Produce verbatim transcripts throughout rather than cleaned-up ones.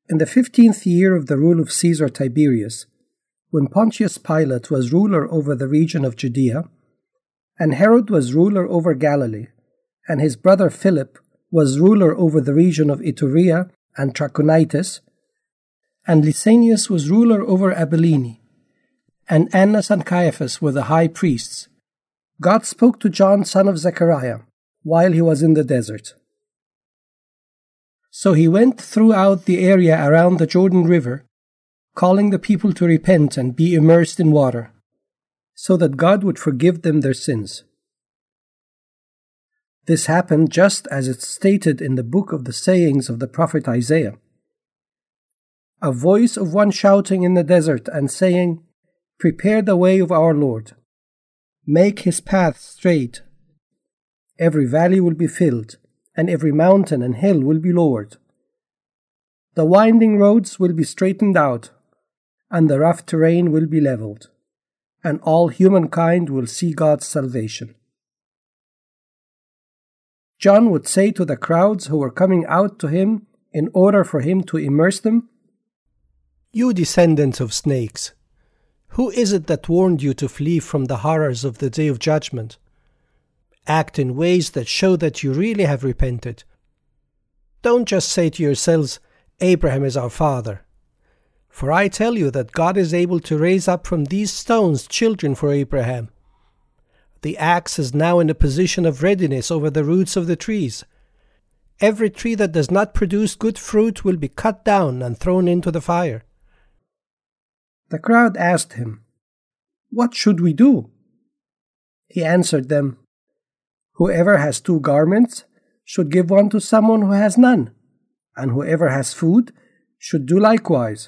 In the fifteenth year of the rule of Caesar Tiberius, when Pontius Pilate was ruler over the region of Judea, and Herod was ruler over Galilee, and his brother Philip was ruler over the region of Iturea and Trachonitis, and Lysanias was ruler over Abilene, and Annas and Caiaphas were the high priests, God spoke to John son of Zechariah while he was in the desert. So he went throughout the area around the Jordan River, calling the people to repent and be immersed in water, so that God would forgive them their sins. This happened just as it's stated in the book of the sayings of the prophet Isaiah. A voice of one shouting in the desert and saying, "Prepare the way of our Lord. Make his path straight. Every valley will be filled, and every mountain and hill will be lowered. The winding roads will be straightened out, and the rough terrain will be leveled, and all humankind will see God's salvation." John would say to the crowds who were coming out to him in order for him to immerse them, "You descendants of snakes, who is it that warned you to flee from the horrors of the day of judgment? Act in ways that show that you really have repented. Don't just say to yourselves, 'Abraham is our father.' For I tell you that God is able to raise up from these stones children for Abraham. The axe is now in a position of readiness over the roots of the trees. Every tree that does not produce good fruit will be cut down and thrown into the fire." The crowd asked him, "What should we do?" He answered them, "Whoever has two garments should give one to someone who has none, and whoever has food should do likewise."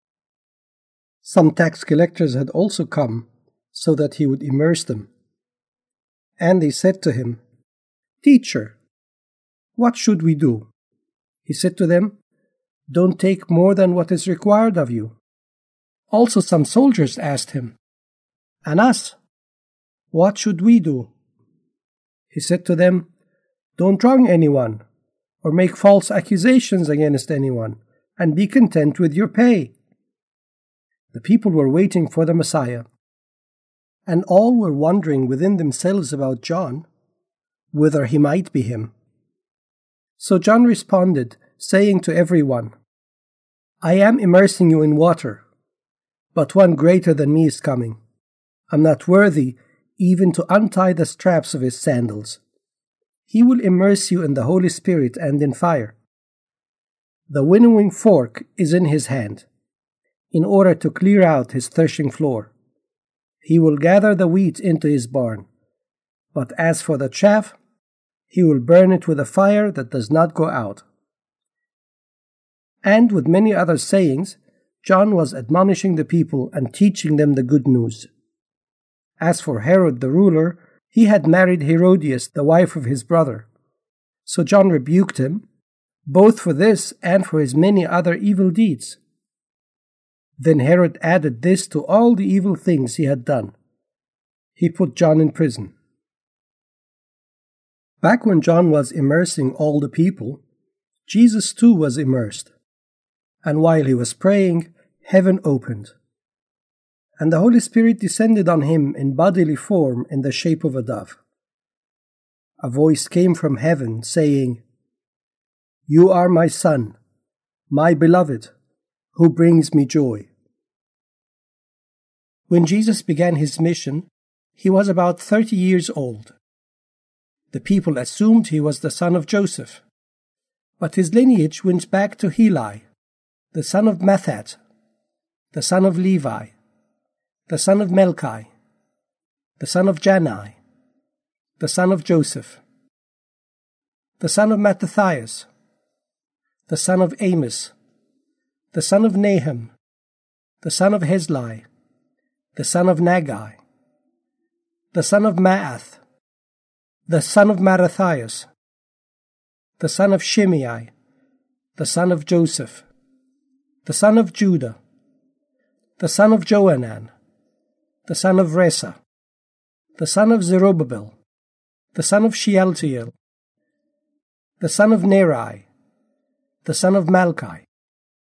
Some tax collectors had also come, so that he would immerse them. And they said to him, "Teacher, what should we do?" He said to them, "Don't take more than what is required of you." Also some soldiers asked him, "And us, what should we do?" He said to them, "Don't wrong anyone, or make false accusations against anyone, and be content with your pay." The people were waiting for the Messiah, and all were wondering within themselves about John, whether he might be him. So John responded, saying to everyone, "I am immersing you in water, but one greater than me is coming. I'm not worthy even to untie the straps of his sandals. He will immerse you in the Holy Spirit and in fire. The winnowing fork is in his hand, in order to clear out his threshing floor. He will gather the wheat into his barn, but as for the chaff, he will burn it with a fire that does not go out." And with many other sayings, John was admonishing the people and teaching them the good news. As for Herod the ruler, he had married Herodias, the wife of his brother. So John rebuked him, both for this and for his many other evil deeds. Then Herod added this to all the evil things he had done. He put John in prison. Back when John was immersing all the people, Jesus too was immersed. And while he was praying, heaven opened, and the Holy Spirit descended on him in bodily form in the shape of a dove. A voice came from heaven saying, "You are my Son, my beloved, who brings me joy." When Jesus began his mission, he was about thirty years old. The people assumed he was the son of Joseph, but his lineage went back to Heli, the son of Matthat, the son of Levi, the son of Melchi, the son of Jannai, the son of Joseph, the son of Mattathias, the son of Amos, the son of Nahum, the son of Hesli, the son of Nagai, the son of Maath, the son of Marathias, the son of Shimei, the son of Joseph, the son of Judah, the son of Johanan, the son of Resa, the son of Zerubbabel, the son of Shealtiel, the son of Neri, the son of Malchi,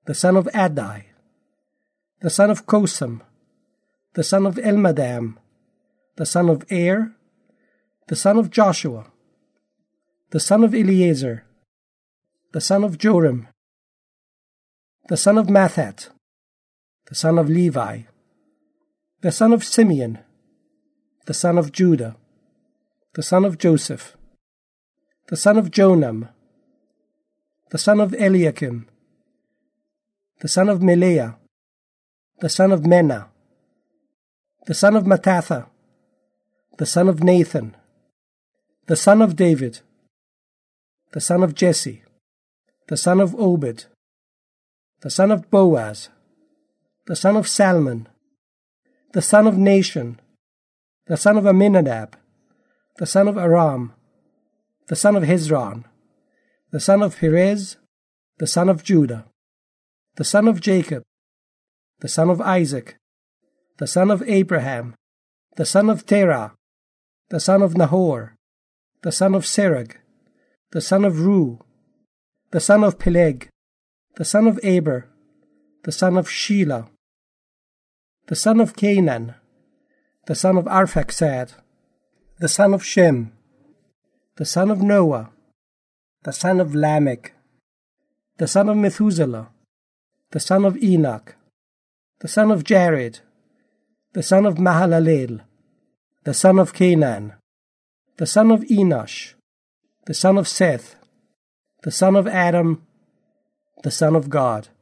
the son of Adai, the son of Kosam, the son of Elmadam, the son of Er, the son of Joshua, the son of Eliezer, the son of Joram, the son of Mathat, the son of Levi, the son of Simeon, the son of Judah, the son of Joseph, the son of Jonam, the son of Eliakim, the son of Melea, the son of Menah, the son of Mattatha, the son of Nathan, the son of David, the son of Jesse, the son of Obed, the son of Boaz, the son of Salmon, the son of Nashon, the son of Aminadab, the son of Aram, the son of Hezron, the son of Perez, the son of Judah, the son of Jacob, the son of Isaac, the son of Abraham, the son of Terah, the son of Nahor, the son of Serug, the son of Ru, the son of Peleg, the son of Aber, the son of Shelah, the son of Canaan, the son of Arphaxad, the son of Shem, the son of Noah, the son of Lamech, the son of Methuselah, the son of Enoch, the son of Jared, the son of Mahalalel, the son of Canaan, the son of Enosh, the son of Seth, the son of Adam, the son of God.